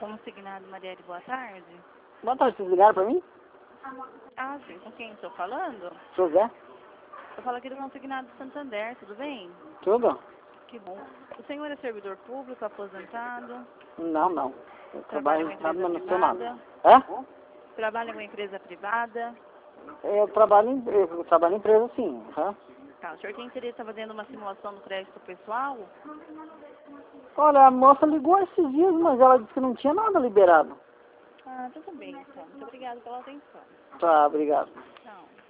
Consignado Marielle, boa tarde. Boa tarde, vocês ligaram pra mim? Ah, sim. Com quem estou falando? José? Eu falo aqui do Consignado Santander, tudo bem? Tudo? Que bom. O senhor é servidor público, aposentado? Não, não. Eu trabalho Trabalha em na uma empresa nacional. privada? É? Trabalha em uma empresa privada? Eu trabalho em empresa, sim. Tá. O senhor tem interesse em fazendo uma simulação do crédito pessoal? Olha, a moça ligou esses dias, mas ela disse que não tinha nada liberado. Ah, tudo bem, então. Muito obrigada pela atenção. Tá, obrigado. Tchau.